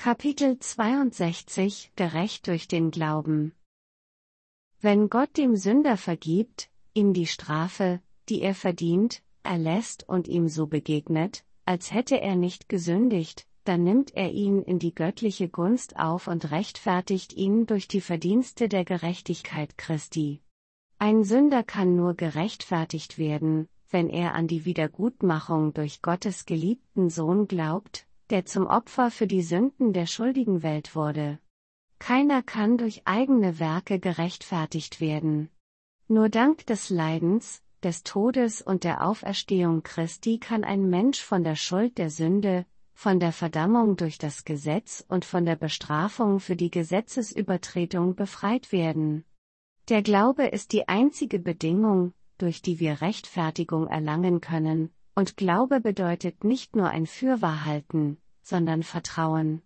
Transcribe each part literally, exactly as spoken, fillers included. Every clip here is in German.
Kapitel zweiundsechzig Gerecht durch den Glauben. Wenn Gott dem Sünder vergibt, ihm die Strafe, die er verdient, erlässt und ihm so begegnet, als hätte er nicht gesündigt, dann nimmt er ihn in die göttliche Gunst auf und rechtfertigt ihn durch die Verdienste der Gerechtigkeit Christi. Ein Sünder kann nur gerechtfertigt werden, wenn er an die Wiedergutmachung durch Gottes geliebten Sohn glaubt, der zum Opfer für die Sünden der schuldigen Welt wurde. Keiner kann durch eigene Werke gerechtfertigt werden. Nur dank des Leidens, des Todes und der Auferstehung Christi kann ein Mensch von der Schuld der Sünde, von der Verdammung durch das Gesetz und von der Bestrafung für die Gesetzesübertretung befreit werden. Der Glaube ist die einzige Bedingung, durch die wir Rechtfertigung erlangen können, und Glaube bedeutet nicht nur ein Fürwahrhalten, sondern Vertrauen.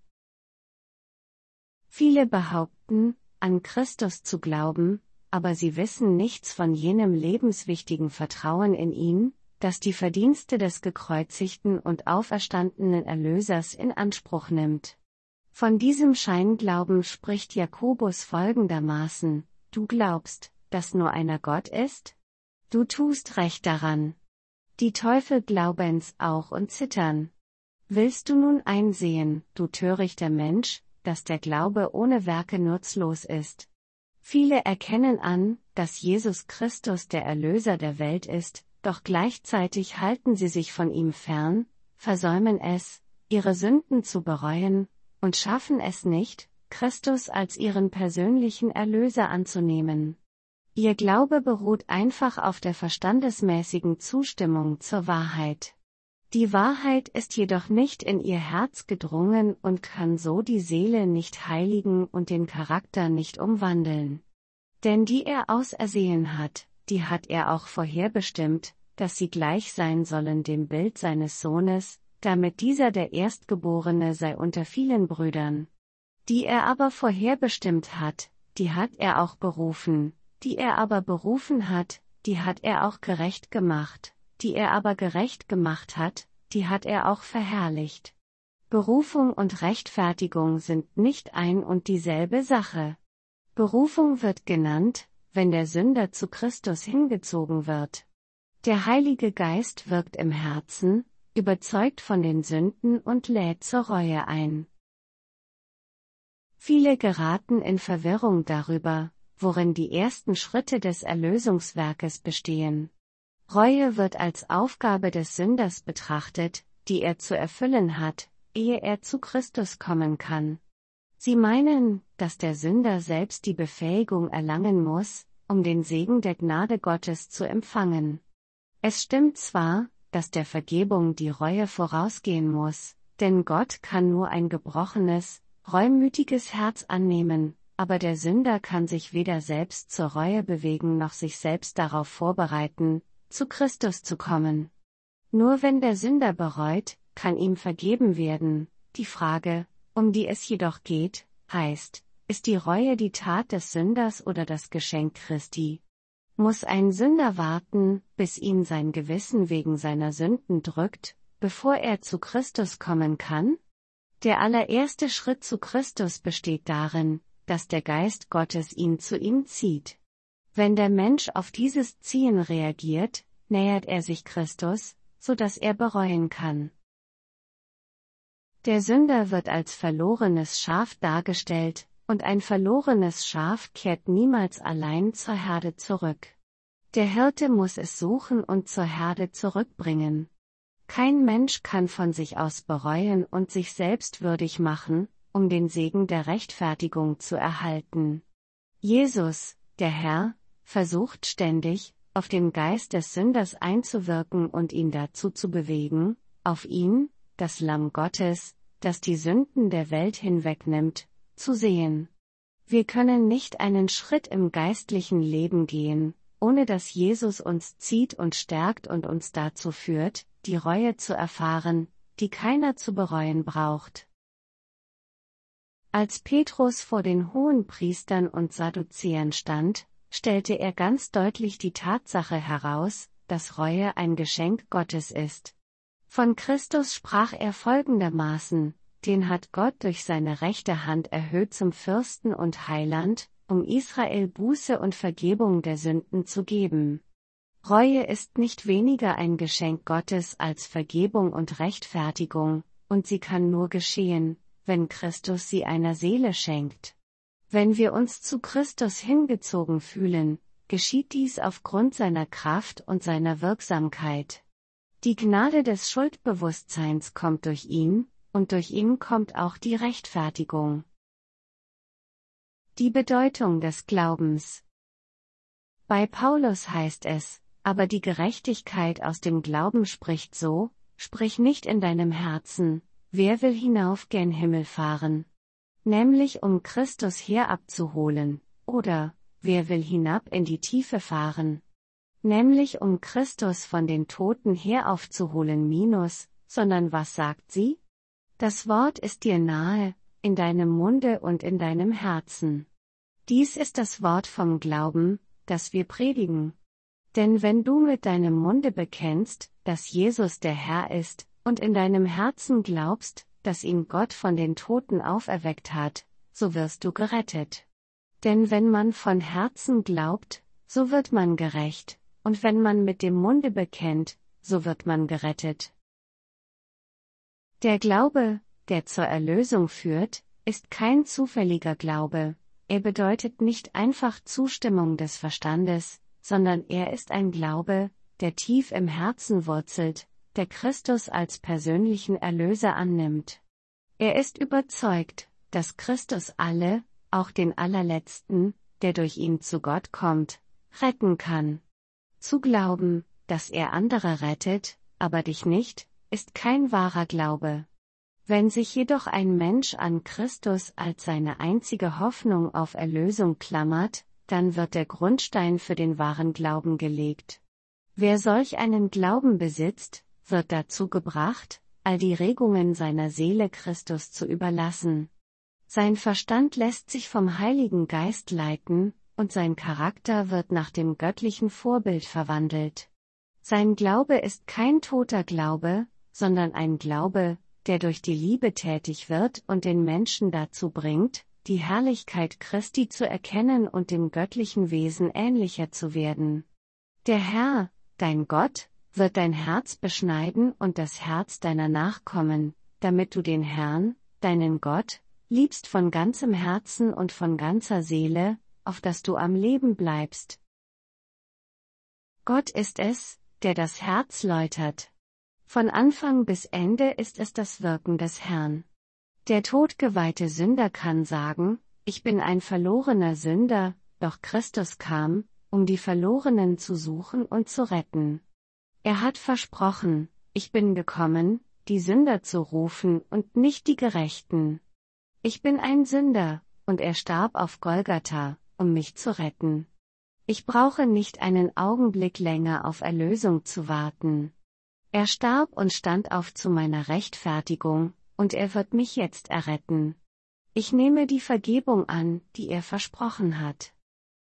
Viele behaupten, an Christus zu glauben, aber sie wissen nichts von jenem lebenswichtigen Vertrauen in ihn, das die Verdienste des gekreuzigten und auferstandenen Erlösers in Anspruch nimmt. Von diesem Scheinglauben spricht Jakobus folgendermaßen: Du glaubst, dass nur einer Gott ist? Du tust recht daran. Die Teufel glauben's auch und zittern. Willst du nun einsehen, du törichter Mensch, dass der Glaube ohne Werke nutzlos ist? Viele erkennen an, dass Jesus Christus der Erlöser der Welt ist, doch gleichzeitig halten sie sich von ihm fern, versäumen es, ihre Sünden zu bereuen, und schaffen es nicht, Christus als ihren persönlichen Erlöser anzunehmen. Ihr Glaube beruht einfach auf der verstandesmäßigen Zustimmung zur Wahrheit. Die Wahrheit ist jedoch nicht in ihr Herz gedrungen und kann so die Seele nicht heiligen und den Charakter nicht umwandeln. Denn die er ausersehen hat, die hat er auch vorherbestimmt, dass sie gleich sein sollen dem Bild seines Sohnes, damit dieser der Erstgeborene sei unter vielen Brüdern. Die er aber vorherbestimmt hat, die hat er auch berufen. Die er aber berufen hat, die hat er auch gerecht gemacht, die er aber gerecht gemacht hat, die hat er auch verherrlicht. Berufung und Rechtfertigung sind nicht ein und dieselbe Sache. Berufung wird genannt, wenn der Sünder zu Christus hingezogen wird. Der Heilige Geist wirkt im Herzen, überzeugt von den Sünden und lädt zur Reue ein. Viele geraten in Verwirrung darüber, worin die ersten Schritte des Erlösungswerkes bestehen. Reue wird als Aufgabe des Sünders betrachtet, die er zu erfüllen hat, ehe er zu Christus kommen kann. Sie meinen, dass der Sünder selbst die Befähigung erlangen muss, um den Segen der Gnade Gottes zu empfangen. Es stimmt zwar, dass der Vergebung die Reue vorausgehen muss, denn Gott kann nur ein gebrochenes, reumütiges Herz annehmen, aber der Sünder kann sich weder selbst zur Reue bewegen noch sich selbst darauf vorbereiten, zu Christus zu kommen. Nur wenn der Sünder bereut, kann ihm vergeben werden. Die Frage, um die es jedoch geht, heißt, ist die Reue die Tat des Sünders oder das Geschenk Christi? Muss ein Sünder warten, bis ihn sein Gewissen wegen seiner Sünden drückt, bevor er zu Christus kommen kann? Der allererste Schritt zu Christus besteht darin, dass der Geist Gottes ihn zu ihm zieht. Wenn der Mensch auf dieses Ziehen reagiert, nähert er sich Christus, so dass er bereuen kann. Der Sünder wird als verlorenes Schaf dargestellt, und ein verlorenes Schaf kehrt niemals allein zur Herde zurück. Der Hirte muss es suchen und zur Herde zurückbringen. Kein Mensch kann von sich aus bereuen und sich selbst würdig machen, um den Segen der Rechtfertigung zu erhalten. Jesus, der Herr, versucht ständig, auf den Geist des Sünders einzuwirken und ihn dazu zu bewegen, auf ihn, das Lamm Gottes, das die Sünden der Welt hinwegnimmt, zu sehen. Wir können nicht einen Schritt im geistlichen Leben gehen, ohne dass Jesus uns zieht und stärkt und uns dazu führt, die Reue zu erfahren, die keiner zu bereuen braucht. Als Petrus vor den Hohenpriestern und Sadduzäern stand, stellte er ganz deutlich die Tatsache heraus, dass Reue ein Geschenk Gottes ist. Von Christus sprach er folgendermaßen: den hat Gott durch seine rechte Hand erhöht zum Fürsten und Heiland, um Israel Buße und Vergebung der Sünden zu geben. Reue ist nicht weniger ein Geschenk Gottes als Vergebung und Rechtfertigung, und sie kann nur geschehen, wenn Christus sie einer Seele schenkt. Wenn wir uns zu Christus hingezogen fühlen, geschieht dies aufgrund seiner Kraft und seiner Wirksamkeit. Die Gnade des Schuldbewusstseins kommt durch ihn, und durch ihn kommt auch die Rechtfertigung. Die Bedeutung des Glaubens. Bei Paulus heißt es, aber die Gerechtigkeit aus dem Glauben spricht so, sprich nicht in deinem Herzen, wer will hinauf gen Himmel fahren? Nämlich um Christus herabzuholen, oder, wer will hinab in die Tiefe fahren? Nämlich um Christus von den Toten heraufzuholen minus, sondern was sagt sie? Das Wort ist dir nahe, in deinem Munde und in deinem Herzen. Dies ist das Wort vom Glauben, das wir predigen. Denn wenn du mit deinem Munde bekennst, dass Jesus der Herr ist, und in deinem Herzen glaubst, dass ihn Gott von den Toten auferweckt hat, so wirst du gerettet. Denn wenn man von Herzen glaubt, so wird man gerecht, und wenn man mit dem Munde bekennt, so wird man gerettet. Der Glaube, der zur Erlösung führt, ist kein zufälliger Glaube, er bedeutet nicht einfach Zustimmung des Verstandes, sondern er ist ein Glaube, der tief im Herzen wurzelt, der Christus als persönlichen Erlöser annimmt. Er ist überzeugt, dass Christus alle, auch den Allerletzten, der durch ihn zu Gott kommt, retten kann. Zu glauben, dass er andere rettet, aber dich nicht, ist kein wahrer Glaube. Wenn sich jedoch ein Mensch an Christus als seine einzige Hoffnung auf Erlösung klammert, dann wird der Grundstein für den wahren Glauben gelegt. Wer solch einen Glauben besitzt, wird dazu gebracht, all die Regungen seiner Seele Christus zu überlassen. Sein Verstand lässt sich vom Heiligen Geist leiten, und sein Charakter wird nach dem göttlichen Vorbild verwandelt. Sein Glaube ist kein toter Glaube, sondern ein Glaube, der durch die Liebe tätig wird und den Menschen dazu bringt, die Herrlichkeit Christi zu erkennen und dem göttlichen Wesen ähnlicher zu werden. Der Herr, dein Gott, wird dein Herz beschneiden und das Herz deiner Nachkommen, damit du den Herrn, deinen Gott, liebst von ganzem Herzen und von ganzer Seele, auf dass du am Leben bleibst. Gott ist es, der das Herz läutert. Von Anfang bis Ende ist es das Wirken des Herrn. Der todgeweihte Sünder kann sagen, ich bin ein verlorener Sünder, doch Christus kam, um die Verlorenen zu suchen und zu retten. Er hat versprochen, ich bin gekommen, die Sünder zu rufen und nicht die Gerechten. Ich bin ein Sünder, und er starb auf Golgatha, um mich zu retten. Ich brauche nicht einen Augenblick länger auf Erlösung zu warten. Er starb und stand auf zu meiner Rechtfertigung, und er wird mich jetzt erretten. Ich nehme die Vergebung an, die er versprochen hat.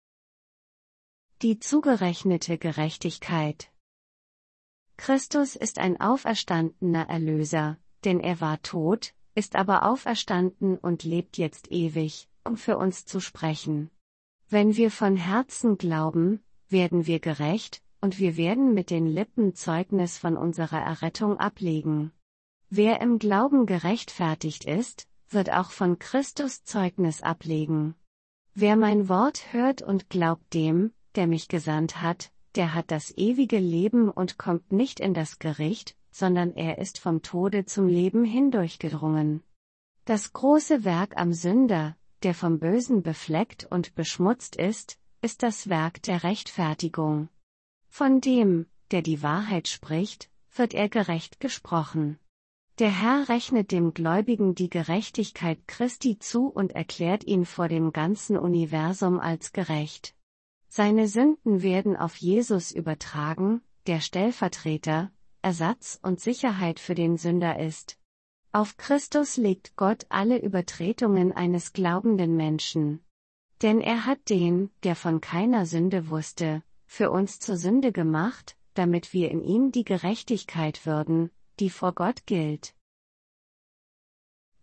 Die zugerechnete Gerechtigkeit. Christus ist ein auferstandener Erlöser, denn er war tot, ist aber auferstanden und lebt jetzt ewig, um für uns zu sprechen. Wenn wir von Herzen glauben, werden wir gerecht, und wir werden mit den Lippen Zeugnis von unserer Errettung ablegen. Wer im Glauben gerechtfertigt ist, wird auch von Christus Zeugnis ablegen. Wer mein Wort hört und glaubt dem, der mich gesandt hat, der hat das ewige Leben und kommt nicht in das Gericht, sondern er ist vom Tode zum Leben hindurchgedrungen. Das große Werk am Sünder, der vom Bösen befleckt und beschmutzt ist, ist das Werk der Rechtfertigung. Von dem, der die Wahrheit spricht, wird er gerecht gesprochen. Der Herr rechnet dem Gläubigen die Gerechtigkeit Christi zu und erklärt ihn vor dem ganzen Universum als gerecht. Seine Sünden werden auf Jesus übertragen, der Stellvertreter, Ersatz und Sicherheit für den Sünder ist. Auf Christus legt Gott alle Übertretungen eines glaubenden Menschen. Denn er hat den, der von keiner Sünde wusste, für uns zur Sünde gemacht, damit wir in ihm die Gerechtigkeit würden, die vor Gott gilt.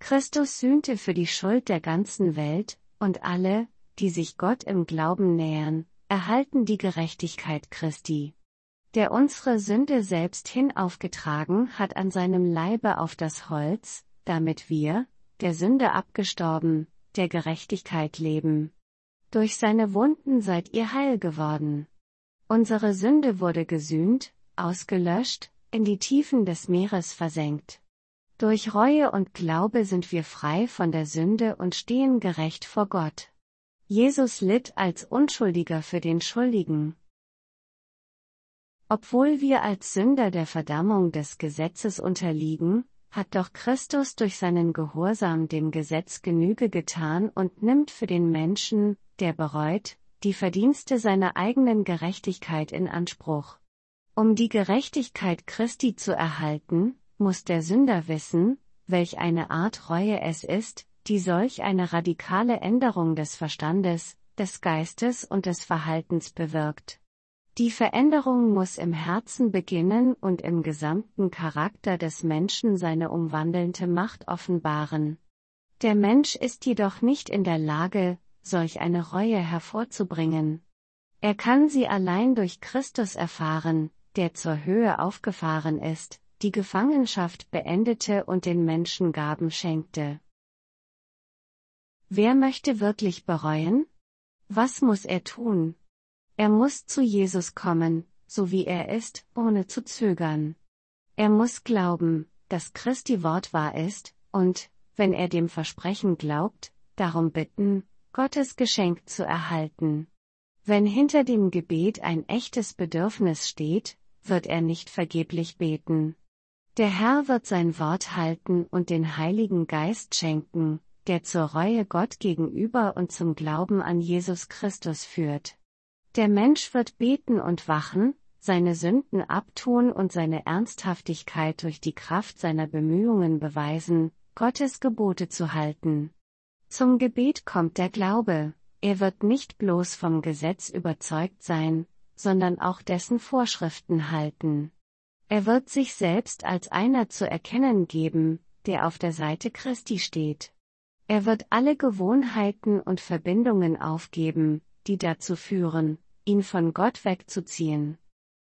Christus sühnte für die Schuld der ganzen Welt, und alle, die sich Gott im Glauben nähern, erhalten die Gerechtigkeit Christi. Der unsere Sünde selbst hinaufgetragen hat an seinem Leibe auf das Holz, damit wir, der Sünde abgestorben, der Gerechtigkeit leben. Durch seine Wunden seid ihr heil geworden. Unsere Sünde wurde gesühnt, ausgelöscht, in die Tiefen des Meeres versenkt. Durch Reue und Glaube sind wir frei von der Sünde und stehen gerecht vor Gott. Jesus litt als Unschuldiger für den Schuldigen. Obwohl wir als Sünder der Verdammung des Gesetzes unterliegen, hat doch Christus durch seinen Gehorsam dem Gesetz Genüge getan und nimmt für den Menschen, der bereut, die Verdienste seiner eigenen Gerechtigkeit in Anspruch. Um die Gerechtigkeit Christi zu erhalten, muss der Sünder wissen, welch eine Art Reue es ist, die solch eine radikale Änderung des Verstandes, des Geistes und des Verhaltens bewirkt. Die Veränderung muss im Herzen beginnen und im gesamten Charakter des Menschen seine umwandelnde Macht offenbaren. Der Mensch ist jedoch nicht in der Lage, solch eine Reue hervorzubringen. Er kann sie allein durch Christus erfahren, der zur Höhe aufgefahren ist, die Gefangenschaft beendete und den Menschen Gaben schenkte. Wer möchte wirklich bereuen? Was muss er tun? Er muss zu Jesus kommen, so wie er ist, ohne zu zögern. Er muss glauben, dass Christi Wort wahr ist, und, wenn er dem Versprechen glaubt, darum bitten, Gottes Geschenk zu erhalten. Wenn hinter dem Gebet ein echtes Bedürfnis steht, wird er nicht vergeblich beten. Der Herr wird sein Wort halten und den Heiligen Geist schenken, der zur Reue Gott gegenüber und zum Glauben an Jesus Christus führt. Der Mensch wird beten und wachen, seine Sünden abtun und seine Ernsthaftigkeit durch die Kraft seiner Bemühungen beweisen, Gottes Gebote zu halten. Zum Gebet kommt der Glaube, er wird nicht bloß vom Gesetz überzeugt sein, sondern auch dessen Vorschriften halten. Er wird sich selbst als einer zu erkennen geben, der auf der Seite Christi steht. Er wird alle Gewohnheiten und Verbindungen aufgeben, die dazu führen, ihn von Gott wegzuziehen.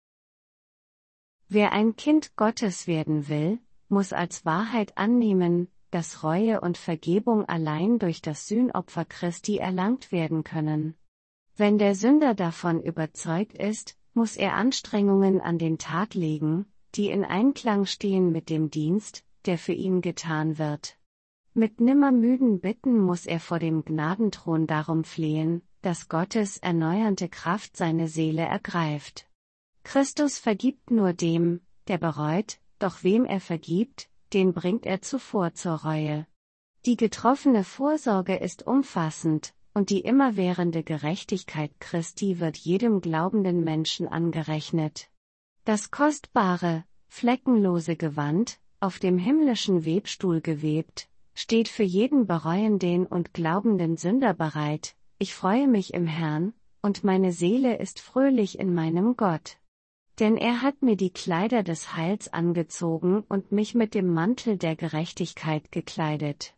Wer ein Kind Gottes werden will, muss als Wahrheit annehmen, dass Reue und Vergebung allein durch das Sühnopfer Christi erlangt werden können. Wenn der Sünder davon überzeugt ist, muss er Anstrengungen an den Tag legen, die in Einklang stehen mit dem Dienst, der für ihn getan wird. Mit nimmermüden Bitten muss er vor dem Gnadenthron darum flehen, dass Gottes erneuernde Kraft seine Seele ergreift. Christus vergibt nur dem, der bereut, doch wem er vergibt, den bringt er zuvor zur Reue. Die getroffene Vorsorge ist umfassend, und die immerwährende Gerechtigkeit Christi wird jedem glaubenden Menschen angerechnet. Das kostbare, fleckenlose Gewand, auf dem himmlischen Webstuhl gewebt, steht für jeden bereuenden und glaubenden Sünder bereit. Ich freue mich im Herrn, und meine Seele ist fröhlich in meinem Gott. Denn er hat mir die Kleider des Heils angezogen und mich mit dem Mantel der Gerechtigkeit gekleidet.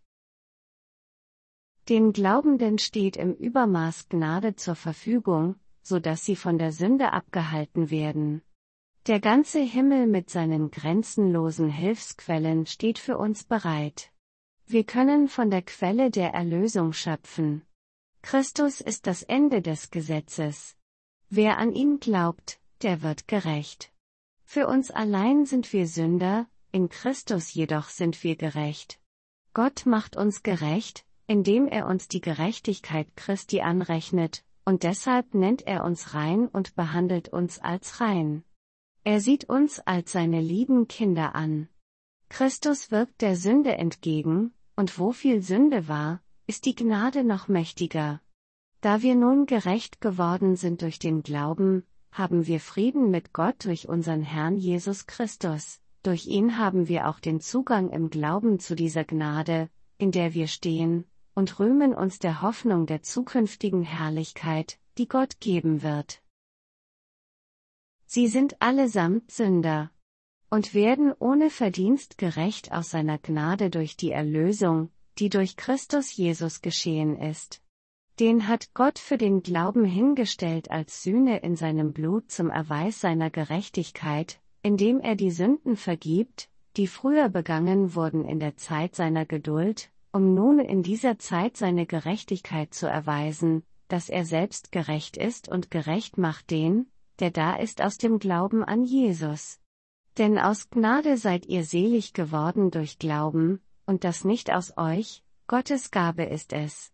Den Glaubenden steht im Übermaß Gnade zur Verfügung, so dass sie von der Sünde abgehalten werden. Der ganze Himmel mit seinen grenzenlosen Hilfsquellen steht für uns bereit. Wir können von der Quelle der Erlösung schöpfen. Christus ist das Ende des Gesetzes. Wer an ihn glaubt, der wird gerecht. Für uns allein sind wir Sünder, in Christus jedoch sind wir gerecht. Gott macht uns gerecht, indem er uns die Gerechtigkeit Christi anrechnet, und deshalb nennt er uns rein und behandelt uns als rein. Er sieht uns als seine lieben Kinder an. Christus wirkt der Sünde entgegen, und wo viel Sünde war, ist die Gnade noch mächtiger. Da wir nun gerecht geworden sind durch den Glauben, haben wir Frieden mit Gott durch unseren Herrn Jesus Christus. Durch ihn haben wir auch den Zugang im Glauben zu dieser Gnade, in der wir stehen, und rühmen uns der Hoffnung der zukünftigen Herrlichkeit, die Gott geben wird. Sie sind allesamt Sünder. und werden ohne Verdienst gerecht aus seiner Gnade durch die Erlösung, die durch Christus Jesus geschehen ist. Den hat Gott für den Glauben hingestellt als Sühne in seinem Blut zum Erweis seiner Gerechtigkeit, indem er die Sünden vergibt, die früher begangen wurden in der Zeit seiner Geduld, um nun in dieser Zeit seine Gerechtigkeit zu erweisen, dass er selbst gerecht ist und gerecht macht den, der da ist aus dem Glauben an Jesus. Denn aus Gnade seid ihr selig geworden durch Glauben, und das nicht aus euch, Gottes Gabe ist es.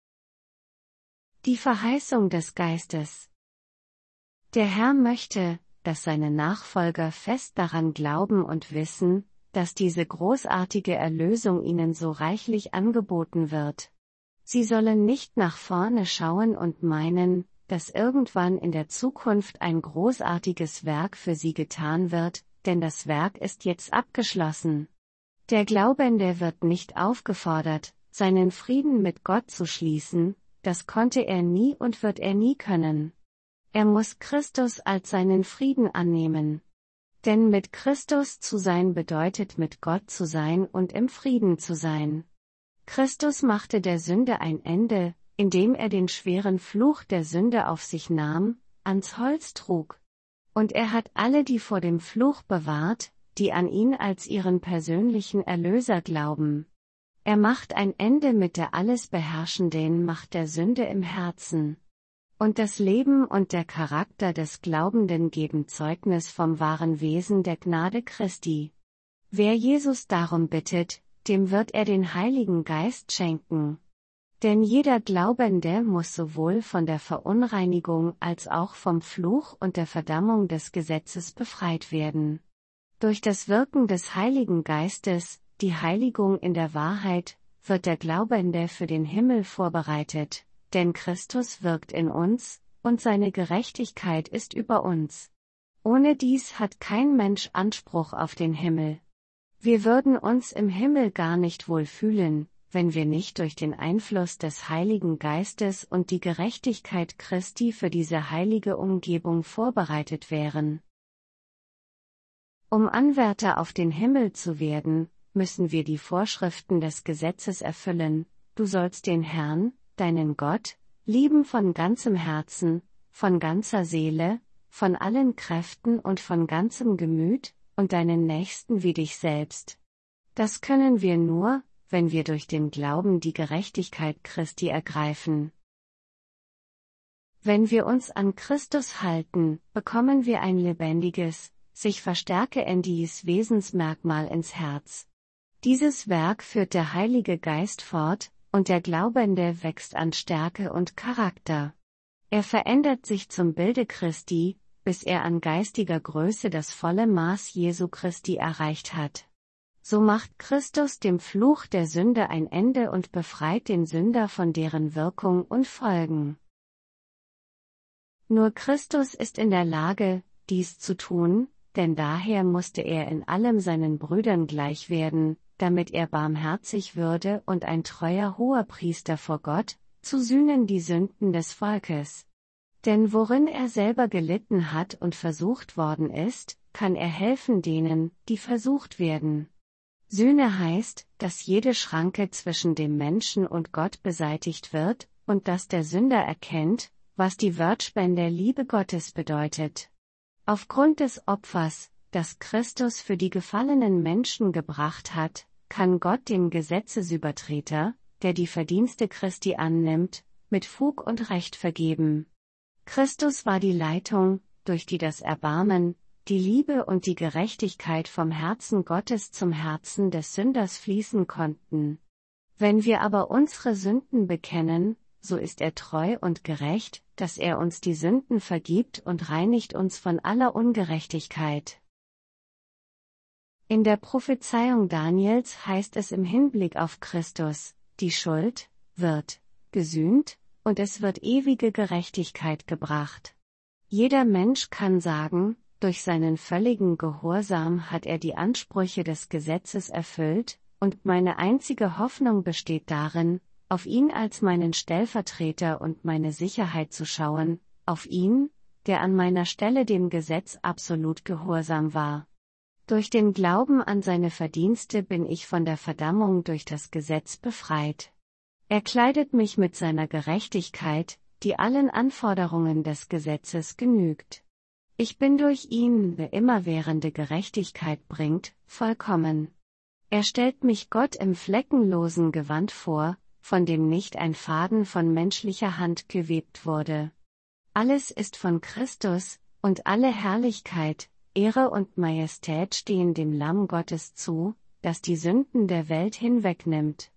Die Verheißung des Geistes. Der Herr möchte, dass seine Nachfolger fest daran glauben und wissen, dass diese großartige Erlösung ihnen so reichlich angeboten wird. Sie sollen nicht nach vorne schauen und meinen, dass irgendwann in der Zukunft ein großartiges Werk für sie getan wird, denn das Werk ist jetzt abgeschlossen. Der Glaubende wird nicht aufgefordert, seinen Frieden mit Gott zu schließen, das konnte er nie und wird er nie können. Er muss Christus als seinen Frieden annehmen. Denn mit Christus zu sein bedeutet mit Gott zu sein und im Frieden zu sein. Christus machte der Sünde ein Ende, indem er den schweren Fluch der Sünde auf sich nahm, ans Holz trug. Und er hat alle die vor dem Fluch bewahrt, die an ihn als ihren persönlichen Erlöser glauben. Er macht ein Ende mit der alles beherrschenden Macht der Sünde im Herzen. Und das Leben und der Charakter des Glaubenden geben Zeugnis vom wahren Wesen der Gnade Christi. Wer Jesus darum bittet, dem wird er den Heiligen Geist schenken. Denn jeder Glaubende muss sowohl von der Verunreinigung als auch vom Fluch und der Verdammung des Gesetzes befreit werden. Durch das Wirken des Heiligen Geistes, die Heiligung in der Wahrheit, wird der Glaubende für den Himmel vorbereitet, denn Christus wirkt in uns, und seine Gerechtigkeit ist über uns. Ohne dies hat kein Mensch Anspruch auf den Himmel. Wir würden uns im Himmel gar nicht wohl fühlen, wenn wir nicht durch den Einfluss des Heiligen Geistes und die Gerechtigkeit Christi für diese heilige Umgebung vorbereitet wären. Um Anwärter auf den Himmel zu werden, müssen wir die Vorschriften des Gesetzes erfüllen: Du sollst den Herrn, deinen Gott, lieben von ganzem Herzen, von ganzer Seele, von allen Kräften und von ganzem Gemüt, und deinen Nächsten wie dich selbst. Das können wir nur, wenn wir durch den Glauben die Gerechtigkeit Christi ergreifen. Wenn wir uns an Christus halten, bekommen wir ein lebendiges, sich verstärkendes Wesensmerkmal ins Herz. Dieses Werk führt der Heilige Geist fort, und der Glaubende wächst an Stärke und Charakter. Er verändert sich zum Bilde Christi, bis er an geistiger Größe das volle Maß Jesu Christi erreicht hat. So macht Christus dem Fluch der Sünde ein Ende und befreit den Sünder von deren Wirkung und Folgen. Nur Christus ist in der Lage, dies zu tun, denn daher musste er in allem seinen Brüdern gleich werden, damit er barmherzig würde und ein treuer Hoherpriester vor Gott, zu sühnen die Sünden des Volkes. Denn worin er selber gelitten hat und versucht worden ist, kann er helfen denen, die versucht werden. Sühne heißt, dass jede Schranke zwischen dem Menschen und Gott beseitigt wird, und dass der Sünder erkennt, was die Wortspende Liebe Gottes bedeutet. Aufgrund des Opfers, das Christus für die gefallenen Menschen gebracht hat, kann Gott dem Gesetzesübertreter, der die Verdienste Christi annimmt, mit Fug und Recht vergeben. Christus war die Leitung, durch die das Erbarmen, die Liebe und die Gerechtigkeit vom Herzen Gottes zum Herzen des Sünders fließen konnten. Wenn wir aber unsere Sünden bekennen, so ist er treu und gerecht, dass er uns die Sünden vergibt und reinigt uns von aller Ungerechtigkeit. In der Prophezeiung Daniels heißt es im Hinblick auf Christus: Die Schuld wird gesühnt, und es wird ewige Gerechtigkeit gebracht. Jeder Mensch kann sagen, durch seinen völligen Gehorsam hat er die Ansprüche des Gesetzes erfüllt, und meine einzige Hoffnung besteht darin, auf ihn als meinen Stellvertreter und meine Sicherheit zu schauen, auf ihn, der an meiner Stelle dem Gesetz absolut gehorsam war. Durch den Glauben an seine Verdienste bin ich von der Verdammung durch das Gesetz befreit. Er kleidet mich mit seiner Gerechtigkeit, die allen Anforderungen des Gesetzes genügt. Ich bin durch ihn, der immerwährende Gerechtigkeit bringt, vollkommen. Er stellt mich Gott im fleckenlosen Gewand vor, von dem nicht ein Faden von menschlicher Hand gewebt wurde. Alles ist von Christus, und alle Herrlichkeit, Ehre und Majestät stehen dem Lamm Gottes zu, das die Sünden der Welt hinwegnimmt.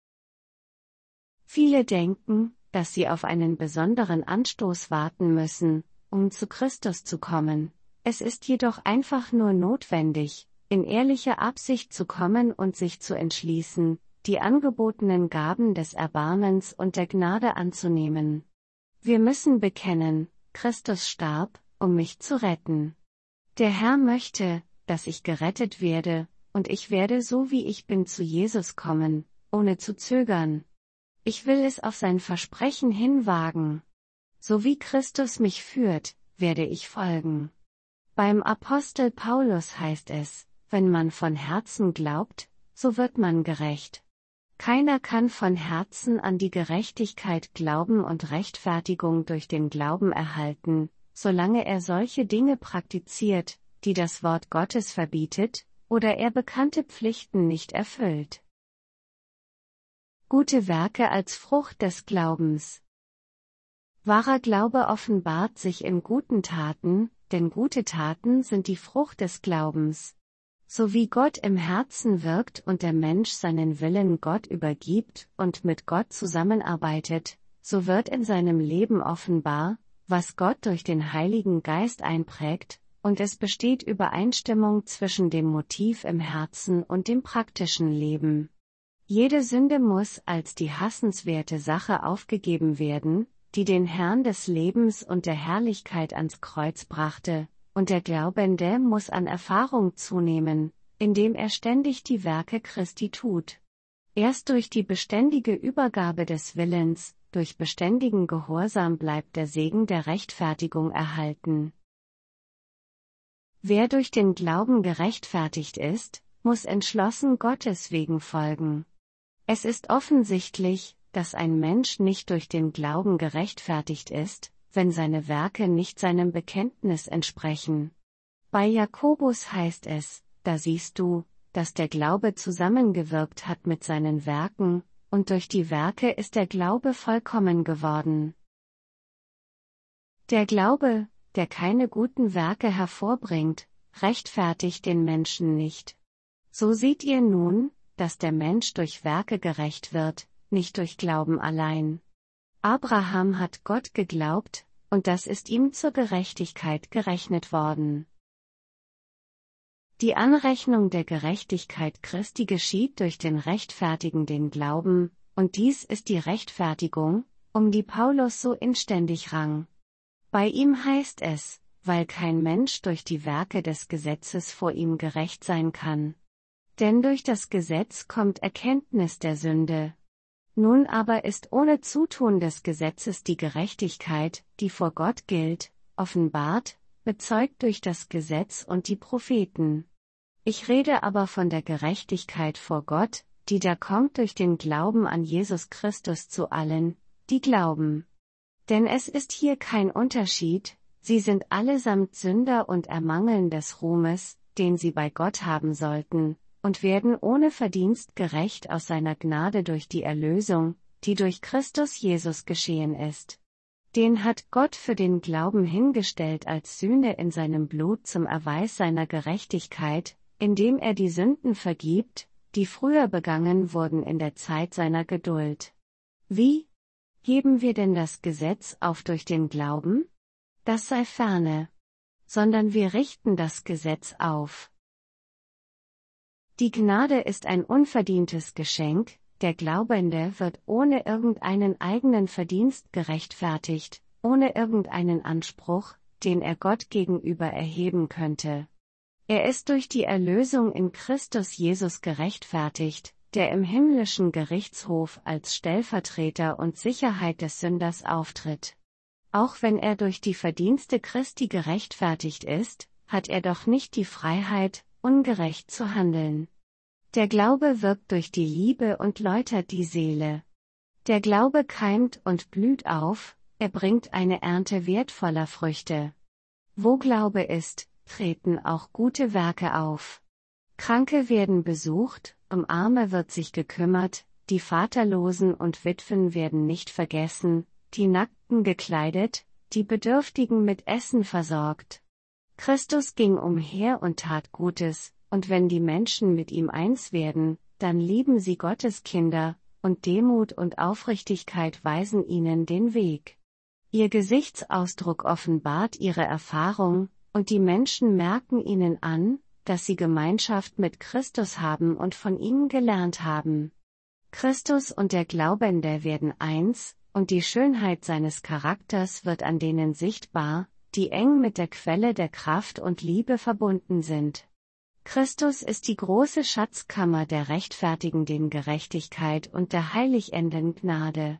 Viele denken, dass sie auf einen besonderen Anstoß warten müssen, um zu Christus zu kommen. Es ist jedoch einfach nur notwendig, in ehrlicher Absicht zu kommen und sich zu entschließen, die angebotenen Gaben des Erbarmens und der Gnade anzunehmen. Wir müssen bekennen, Christus starb, um mich zu retten. Der Herr möchte, dass ich gerettet werde, und ich werde so wie ich bin zu Jesus kommen, ohne zu zögern. Ich will es auf sein Versprechen hinwagen. So wie Christus mich führt, werde ich folgen. Beim Apostel Paulus heißt es, wenn man von Herzen glaubt, so wird man gerecht. Keiner kann von Herzen an die Gerechtigkeit glauben und Rechtfertigung durch den Glauben erhalten, solange er solche Dinge praktiziert, die das Wort Gottes verbietet, oder er bekannte Pflichten nicht erfüllt. Gute Werke als Frucht des Glaubens. Wahrer Glaube offenbart sich in guten Taten, denn gute Taten sind die Frucht des Glaubens. So wie Gott im Herzen wirkt und der Mensch seinen Willen Gott übergibt und mit Gott zusammenarbeitet, so wird in seinem Leben offenbar, was Gott durch den Heiligen Geist einprägt, und es besteht Übereinstimmung zwischen dem Motiv im Herzen und dem praktischen Leben. Jede Sünde muss als die hassenswerte Sache aufgegeben werden, die den Herrn des Lebens und der Herrlichkeit ans Kreuz brachte, und der Glaubende muss an Erfahrung zunehmen, indem er ständig die Werke Christi tut. Erst durch die beständige Übergabe des Willens, durch beständigen Gehorsam bleibt der Segen der Rechtfertigung erhalten. Wer durch den Glauben gerechtfertigt ist, muss entschlossen Gottes Wegen folgen. Es ist offensichtlich, dass ein Mensch nicht durch den Glauben gerechtfertigt ist, wenn seine Werke nicht seinem Bekenntnis entsprechen. Bei Jakobus heißt es, da siehst du, dass der Glaube zusammengewirkt hat mit seinen Werken, und durch die Werke ist der Glaube vollkommen geworden. Der Glaube, der keine guten Werke hervorbringt, rechtfertigt den Menschen nicht. So seht ihr nun, dass der Mensch durch Werke gerecht wird, nicht durch Glauben allein. Abraham hat Gott geglaubt, und das ist ihm zur Gerechtigkeit gerechnet worden. Die Anrechnung der Gerechtigkeit Christi geschieht durch den rechtfertigenden Glauben, und dies ist die Rechtfertigung, um die Paulus so inständig rang. Bei ihm heißt es, weil kein Mensch durch die Werke des Gesetzes vor ihm gerecht sein kann. Denn durch das Gesetz kommt Erkenntnis der Sünde. Nun aber ist ohne Zutun des Gesetzes die Gerechtigkeit, die vor Gott gilt, offenbart, bezeugt durch das Gesetz und die Propheten. Ich rede aber von der Gerechtigkeit vor Gott, die da kommt durch den Glauben an Jesus Christus zu allen, die glauben. Denn es ist hier kein Unterschied, sie sind allesamt Sünder und ermangeln des Ruhmes, den sie bei Gott haben sollten, und werden ohne Verdienst gerecht aus seiner Gnade durch die Erlösung, die durch Christus Jesus geschehen ist. Den hat Gott für den Glauben hingestellt als Sühne in seinem Blut zum Erweis seiner Gerechtigkeit, indem er die Sünden vergibt, die früher begangen wurden in der Zeit seiner Geduld. Wie? Heben wir denn das Gesetz auf durch den Glauben? Das sei ferne. Sondern wir richten das Gesetz auf. Die Gnade ist ein unverdientes Geschenk, der Glaubende wird ohne irgendeinen eigenen Verdienst gerechtfertigt, ohne irgendeinen Anspruch, den er Gott gegenüber erheben könnte. Er ist durch die Erlösung in Christus Jesus gerechtfertigt, der im himmlischen Gerichtshof als Stellvertreter und Sicherheit des Sünders auftritt. Auch wenn er durch die Verdienste Christi gerechtfertigt ist, hat er doch nicht die Freiheit, ungerecht zu handeln. Der Glaube wirkt durch die Liebe und läutert die Seele. Der Glaube keimt und blüht auf, er bringt eine Ernte wertvoller Früchte. Wo Glaube ist, treten auch gute Werke auf. Kranke werden besucht, um Arme wird sich gekümmert, die Vaterlosen und Witwen werden nicht vergessen, die Nackten gekleidet, die Bedürftigen mit Essen versorgt. Christus ging umher und tat Gutes, und wenn die Menschen mit ihm eins werden, dann lieben sie Gottes Kinder, und Demut und Aufrichtigkeit weisen ihnen den Weg. Ihr Gesichtsausdruck offenbart ihre Erfahrung, und die Menschen merken ihnen an, dass sie Gemeinschaft mit Christus haben und von ihm gelernt haben. Christus und der Glaubende werden eins, und die Schönheit seines Charakters wird an denen sichtbar, die eng mit der Quelle der Kraft und Liebe verbunden sind. Christus ist die große Schatzkammer der rechtfertigenden Gerechtigkeit und der heilig enden Gnade.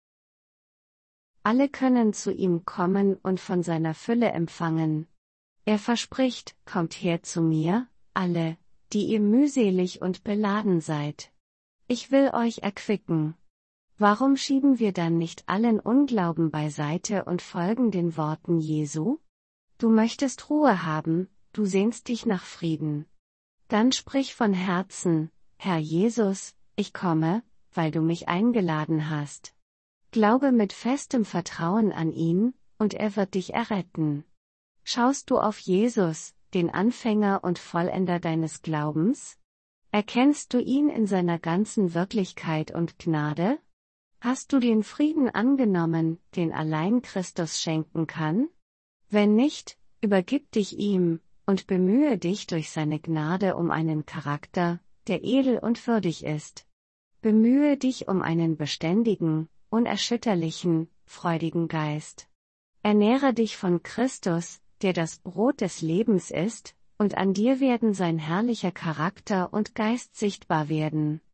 Alle können zu ihm kommen und von seiner Fülle empfangen. Er verspricht, kommt her zu mir, alle, die ihr mühselig und beladen seid. Ich will euch erquicken. Warum schieben wir dann nicht allen Unglauben beiseite und folgen den Worten Jesu? Du möchtest Ruhe haben, du sehnst dich nach Frieden. Dann sprich von Herzen, Herr Jesus, ich komme, weil du mich eingeladen hast. Glaube mit festem Vertrauen an ihn, und er wird dich erretten. Schaust du auf Jesus, den Anfänger und Vollender deines Glaubens? Erkennst du ihn in seiner ganzen Wirklichkeit und Gnade? Hast du den Frieden angenommen, den allein Christus schenken kann? Wenn nicht, übergib dich ihm, und bemühe dich durch seine Gnade um einen Charakter, der edel und würdig ist. Bemühe dich um einen beständigen, unerschütterlichen, freudigen Geist. Ernähre dich von Christus, der das Brot des Lebens ist, und an dir werden sein herrlicher Charakter und Geist sichtbar werden.